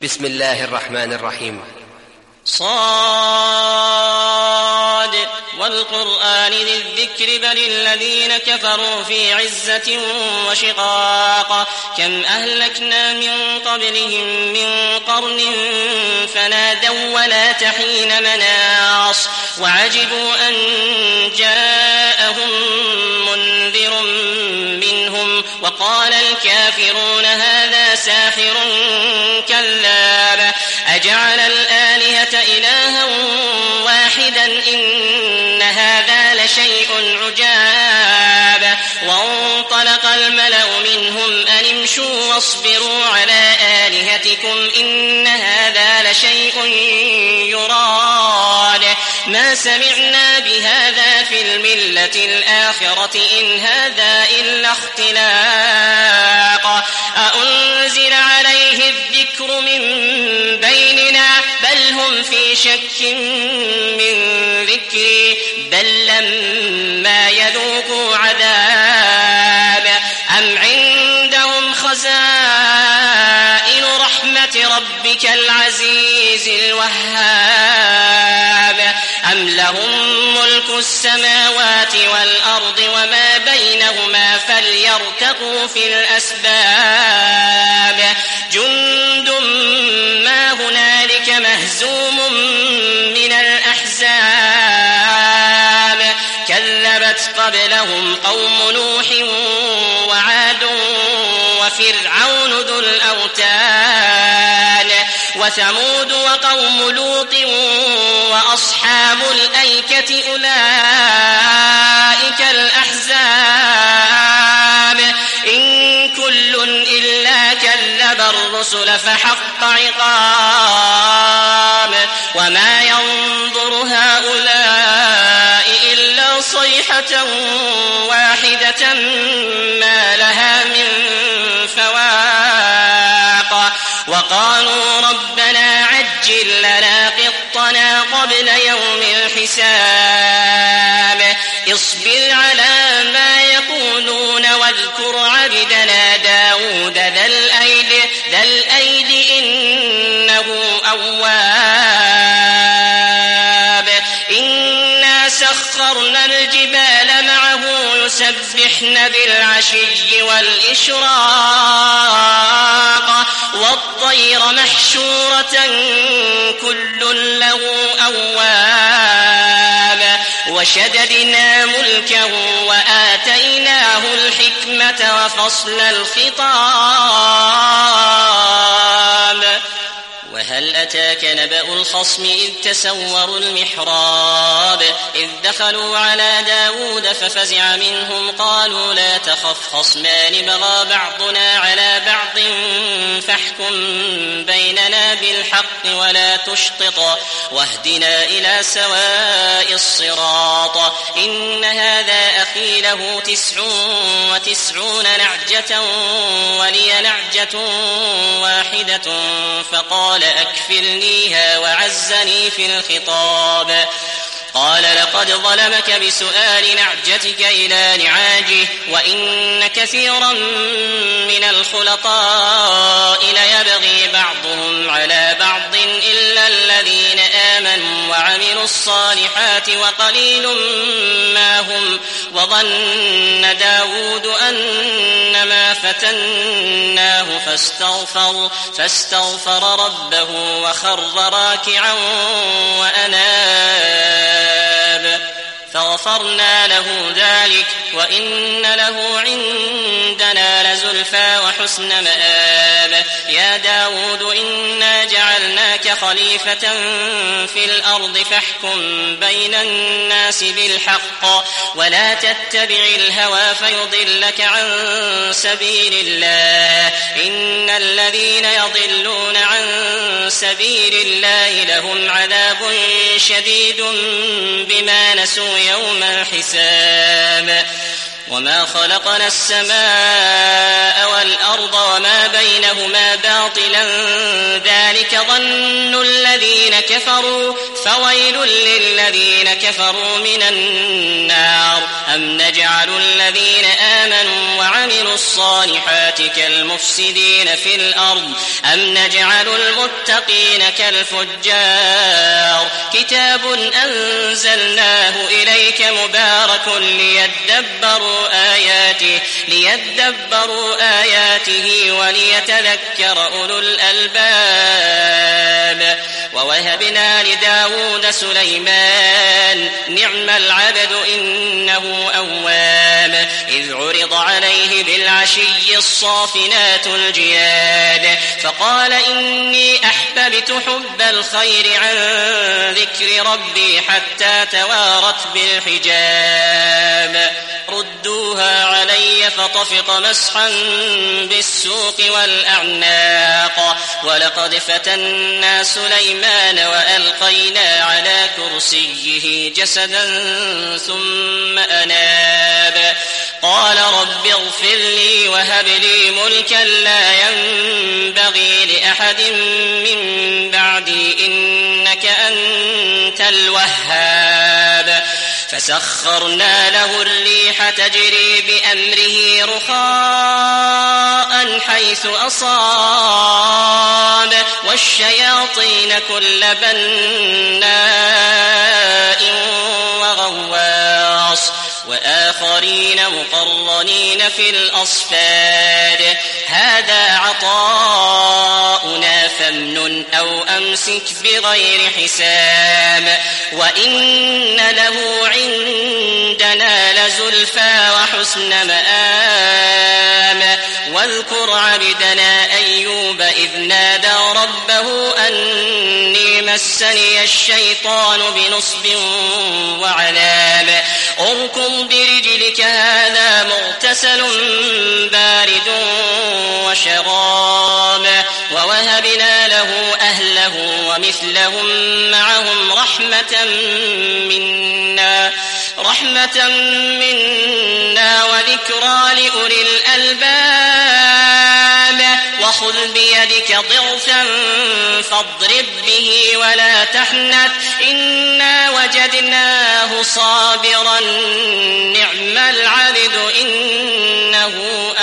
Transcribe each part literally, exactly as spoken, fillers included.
بسم الله الرحمن الرحيم. صاد والقرآن ذي الذكر بل الذين كفروا في عزة وشقاق كم أهلكنا من قبلهم من قرن فنادوا ولا تحين مناص وعجبوا أن جاءهم منذر منهم وقال الكافرون هذا ساحر كذاب أجعل الآلهة إلها واحدا إن هذا لشيء عجاب وانطلق الملأ منهم أن امشوا واصبروا على آلهتكم إن هذا لشيء يراد ما سمعنا بهذا في الملة الآخرة إن هذا إلا اختلاق أأنزل عليه الذكر من بيننا بل هم في شك من ذكري بل لما يذوقوا عذاب أم عندهم خزائن رحمة ربك العزيز الوهاب أم لهم ملك السماوات والأرض وما بينهما فليرتقوا في الأسباب جند ما هنالك مهزوم من الأحزاب كذبت قبلهم قوم نوح وعاد وفرعون ذو الأوتاد وثمود وقوم لوط وأصحاب الأيكة أولئك الأحزاب إن كل إلا كذب الرسل فحق عقاب وما ينظر هؤلاء إلا صيحة واحدة ما لها من فواق وقالوا ربنا عجل لنا قطنا قبل يوم الحساب اصبر على ما يقولون واذكر عبدنا داود ذا الأيد, ذا الأيد إنه أواب إنا سخرنا الجبال معه يسبحن بالعشي والإشراق والطير محشورة كل له أواب وشددنا ملكه وآتيناه الحكمة وفصل الخطاب وهل أتاك نبأ الخصم إذ تسوروا المحراب إذ دخلوا على داود ففزع منهم قالوا لا تخف خصمان بغى بعضنا على بعض فاحكم بيننا بالحق ولا تشطط واهدنا إلى سواء الصراط إن هذا أخي له تسع وتسعون نعجة ولي نعجة واحدة فقال أكفلنيها وعزني في الخطاب قال لقد ظلمك بسؤال نعجتك إلى نعاجه وإن كثيرا من الخلطاء ليبغي بعضهم على بعض إلا الذين آمنوا وعملوا الصالحات وقليل ما هم وظن داود أنما فتناه فاستغفر, فاستغفر ربه وخر راكعا وأناب فغفرنا له ذلك وإن له عندنا لزلفى وحسن مآب يا داود إنا جعلناك خليفة في الأرض فاحكم بين الناس بالحق ولا تتبع الهوى فيضلك عن سبيل الله إن الذين يضلون عن سبيل الله لهم عذاب شديد بما نسوا يوم الحساب وما خلقنا السماء والأرض وما بينهما باطلا ذلك ظن الذين كفروا فويل للذين كفروا من النار أم نجعل الذين آمنوا وعملوا الصالحات كالمفسدين في الأرض أم نجعل المتقين المتقين كالفجار كتاب أنزلناه إليك مبارك ليدبروا آياته ليدبروا آياته وليتذكر أولو الألباب ووهبنا لداود سليمان نعم العبد إنه أواب إذ عرض عليه بالعشي الصافنات الجياد فقال إني أحببت حب الخير عن ذكر ربي حتى توارت بالحجاب ردوها علي فطفق مسحا بالسوق والأعناق ولقد فتنا سليمان وألقينا على كرسيه جسدا ثم أناب قال رب اغفر لي وهب لي ملكا لا ينبغي لأحد من بعدي إنك أنت الوهاب فسخرنا له الريح تجري بأمره رخاء حيث أصاب والشياطين كل بناء وغواص وآخرين مقرنين في الأصفاد هذا عطاؤنا فامنن أو أمسك بغير حساب وإن له عندنا لزلفى وحسن مآب واذكر عبدنا أيوب إذ نادى ربه أني مسني الشيطان بنصب وعذاب اركض برجلك هذا مغتسل بارد وشراب ووهبنا له أهله ومثلهم معهم رحمة منا رحمة منا وذكرى لأولي الألباب وخذ بيدك ضغثا فاضرب به ولا تحنث إنا وجدناه صابرا نعم العبد إنه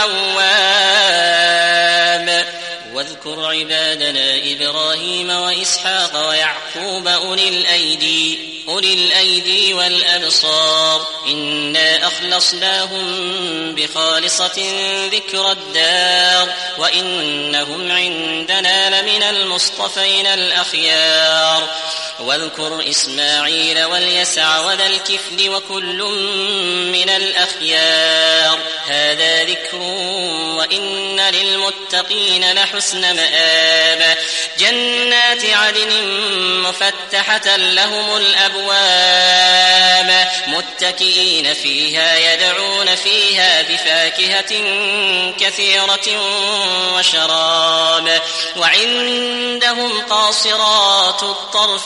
أواب واذكر عبادنا إبراهيم وإسحاق ويعقوب أولي الأيدي أولي الأيدي والأبصار إنا أخلصناهم بخالصة ذكر الدار وإنهم عندنا لمن المصطفين الأخيار واذكر إسماعيل واليسع وذا الكفل وكل من الأخيار هذا ذكر وإن للمتقين لحسن مآب جنات عدن مفتحة لهم الأبواب متكئين فيها يدعون فيها بفاكهة كثيرة وشراب وعندهم قاصرات الطرف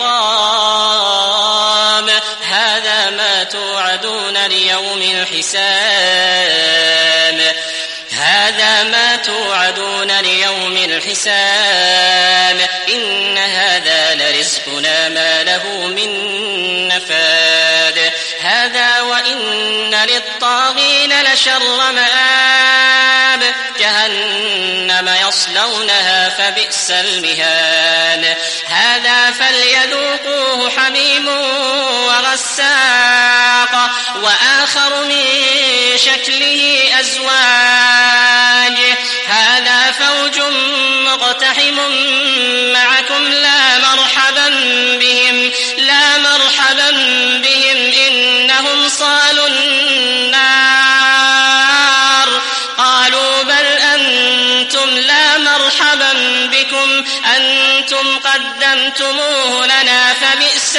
أتراب هذا ما توعدون ليوم الحساب هذا ما توعدون ليوم الحساب إن هذا لرزقنا ما له من نفاد هذا وإن للطاغين لشر مآب جهنم يصلونها فبئس المهاد هذا فليذوقوه حميم وغساق وآخر من شكله أزواج هذا فوج مقتحم معكم لا مرحبا بهم لا مرحبا بهم إنهم صالوا النار قالوا بل أنتم لا مرحبا بكم أنتم قدمتموه لنا فبئس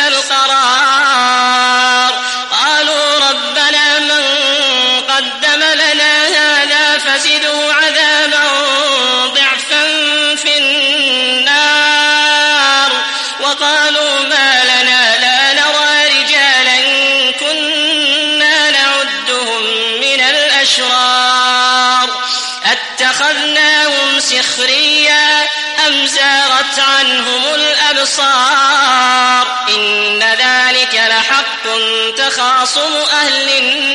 القرار قالوا ربنا من قدم لنا هذا فزده عذابا ضعفا في النار وقالوا ما لنا لا نرى رجالا كنا نعدهم من الأشرار اتخذناهم سخريا أم زاغت عنهم الأبصار إن ذلك لحق تخاصم أهل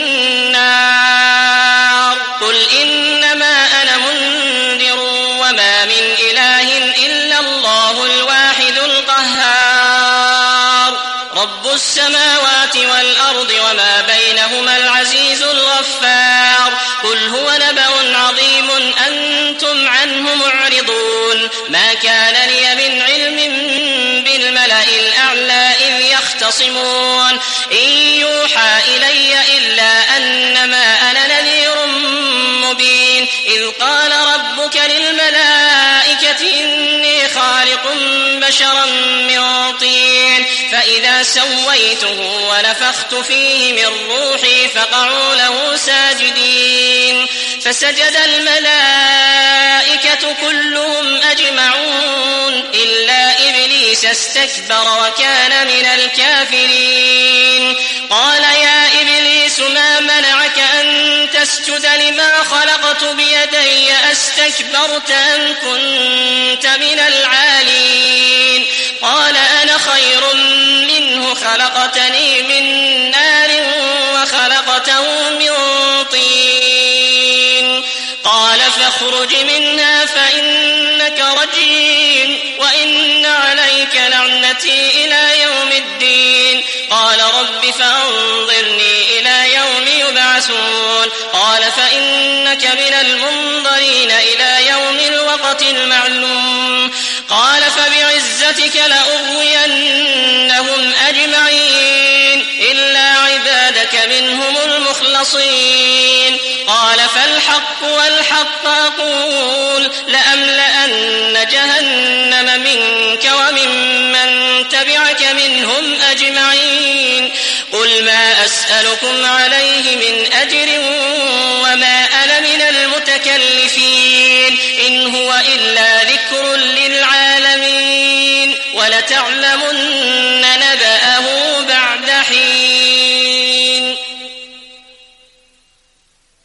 النار قل إنما أنا منذر وما من إله إلا الله رب السماوات والأرض وما بينهما العزيز الغفار قل هو نبأ عظيم أنتم عنه معرضون ما كان لي من علم بالملأ الأعلى إذ يختصمون إن يوحى إلي إلا أنما أنا نذير مبين إذ قال ربك للملائكة إني خالق بشرا من طين فإذا سويته ونفخت فيه من روحي فقعوا له ساجدين فسجد الملائكة كلهم أجمعون إلا إبليس استكبر وكان من الكافرين قال يا إبليس ما منعك أن تسجد لما خلقت بيدي أستكبرت أم كنت من العالين قال أنا خير منه خلقتني من نار وخلقته من طين قال فاخرج منها فإنك رجيم وإن عليك لعنتي إلى يوم الدين قال رب فأنظرني إلى يوم يبعثون قال فإنك من المنظرين إلى يوم الوقت المعلوم قال فبعزتك لأغوينهم أجمعين إلا عبادك منهم المخلصين قال فالحق والحق أقول لأملأن جهنم منك وممن تبعك منهم أجمعين قل ما أسألكم عليه من أجر وما أنا من المتكلفين إن هو إلا ذكر للعالمين ولتعلمن نبأه